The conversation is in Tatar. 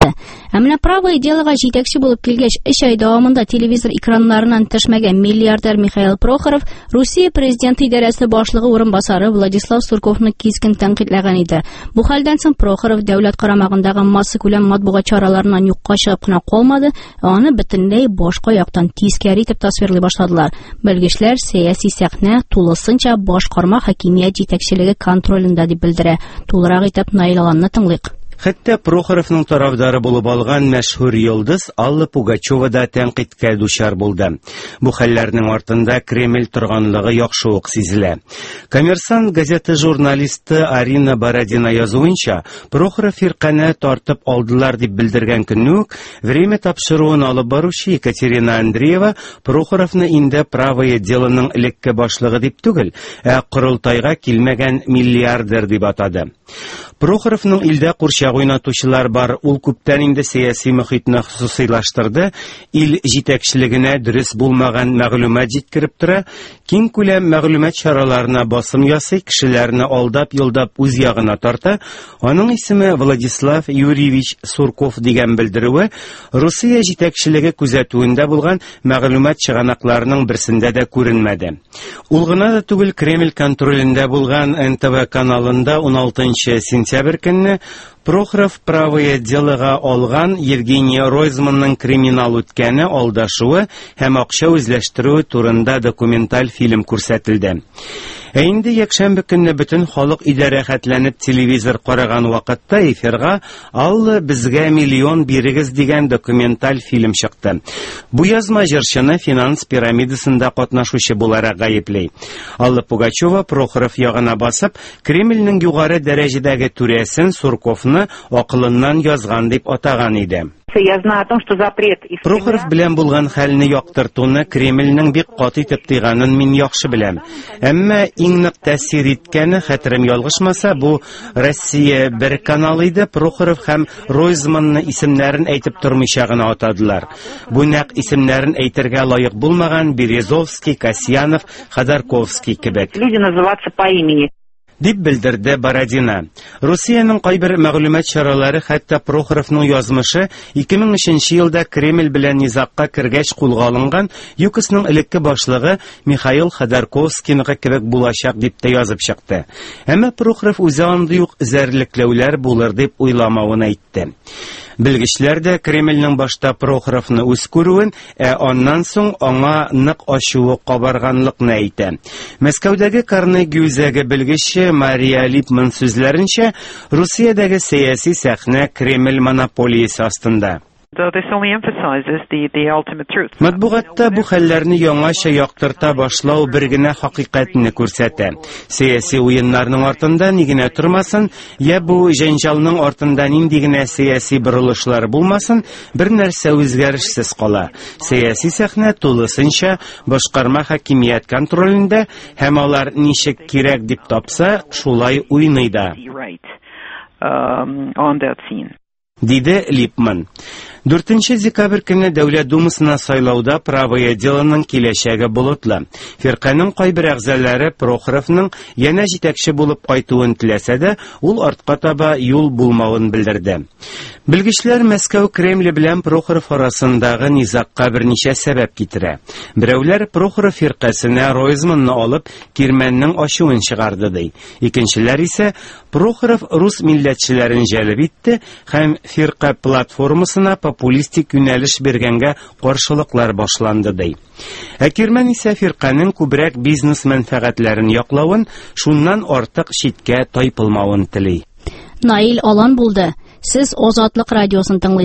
Әмма правое делога җитәкче булып килгәч, 3 ай дәвамында телевизор экраннарыннан төшмәгән миллиардер Михаил Прохоров Русия президенты идарәсе башлыгы урынбасары Владислав Сурковны кискен тәнкыйтьләгән иде. Бу хәлдән соң Прохоров дәүләт карамагындагы масса күләм матбугат чараларыннан юкка чыгып кына калмады, аны бөтенләй башка яктан тискәри итеп тасвирлый башладылар. Белгечләр сәяси сәхнә тулысынча башкарма хакимият җитәкчелеге контролендә дип белдерә. Тулырак итеп Наил Аланны тыңлыйк. Хәтта Прохоровның тарафдары булып алган мәшһүр йолдыз Алла Пугачева да тәнкыйтькә дучар булды. Бу хәлләрнең артында Кремль торганлыгы яхшы ук сизелә. Коммерсант газеты журналисты Арина Бородина язуынча, Прохоров фирканы тартып алдылар дип белдергән көнне үк время тапшыруын алып баручы Екатерина Андреева Прохоровны инде правое делоның элекке башлыгы дип түгел, корылтайга килмәгән миллиардер дип атады. Прохоровның илдә курчак уйнатучылар бар, ул күптән инде сәяси мөхитне хусусыйлаштырды, ил җитәкчелегенә дөрес булмаган мәгълүмат җиткереп тора, киң күләм мәгълүмат чараларына басым ясый, кешеләрне алдап-йолдап үз ягына тарта. Аның исеме Владислав Юрьевич Сурков дигән белдерүе Русия җитәкчелеге күзәтүендә булган мәгълүмат чыганакларының берсендә дә күренмәде. Ул гына да түгел, Кремль контролендә булган НТВ каналында 16 сентябрь көнне Прохоров правое делога алган Евгения Ройзманның криминал үткәне, алдашуы һәм акча үзләштерүе турында документаль фильм күрсәтелде. Инде якшәмбе көнне бөтен халык идарә хәтләнеп телевизор караган вакытта эфирга «Алла, безгә миллион бирегез» дигән документаль фильм чыкты. Бу язма җырчыны финанс пирамидасында катнашучы буларак гаеплей. Алла Пугачева Прохоров ягына басып, Кремльнең югары дәрәҗәдәге түрәсен Сурковны акылыннан язган дип атаган иде. Прохоров белән булган хәлне яктыртуны Кремльнең бик каты итеп тыйганын мин яхшы беләм. Әмма иң нык тәэсир иткәне, хәтерем ялгышмаса, бу Россия бер каналы иде. Прохоров һәм Ройзманны исемнәрен әйтеп тормыйча гына атадылар. Бу нәкъ исемнәрен әйтергә лаек булмаган Березовский, Касьянов, Ходорковский кебек. Люди называться по имени. Дип белдерде Бородина. Русиянең кайбер мәгълүмат чаралары, хәтта Прохоровның язмышы 2003 елда Кремль белән низакка кергәч кулга алынган ЮКОСның элекке башлыгы Михаил Ходорковскийныкы кебек булачак дип тә язып чыкты. Әмма Прохоров үзе андый ук зәрлекләүләр булыр дип уйламавын әйтте. Белгечләр дә Кремльнең башта Прохоровны үз күрүен, аннан соң аңа нык ачуы кабарганлыкны әйтә. Мәскәүдәге Карнеги үзәге белгече Мария Липман сүзләренчә, Русиядәге сәяси сәхнә Кремль монополиясе астында. Матбугатта бу хәлләрне яңача яктырта башлау бер генә хакыйкатьне күрсәтә. Сәяси уеннарның артында ни генә тормасын, я бу җәнҗалның артында нинди генә сәяси борылышлар булмасын, бер нәрсә үзгәрешсез кала. Сәяси сәхнә тулысынча башкарма хакимият контролендә, һәм алар ничек кирәк дип тапса, шулай уйный да. Диде Липман. 4 декабрь көнне Дәүләт Думасына сайлауда правое делоның киләчәге болытлы. Фирканың кайбер әгъзалары Прохоровның яна җитәкче булып кайтуын теләсә дә, ул артка таба юл булмавын белдерде. Белгечләр Мәскәү Кремле белән Прохоров арасындагы низакка берничә сәбәп китерә. Берәүләр Прохоров фиркасына Ройзманны алып кирмәннең ачуын чыгарды ди. Икенчеләр исә Прохоров рус милләтчеләрен җәлеп итте һәм фирка платформасына популистик юнәлеш бергәнгә каршылыклар башланды ди. Кирмән исә фирканың күбрәк бизнес мәнфәгатьләрен яклавын, шуннан артык читкә тайпылмавын тели. Наил Алан булды. Сез Азатлык радиосын тыңлыйсыз.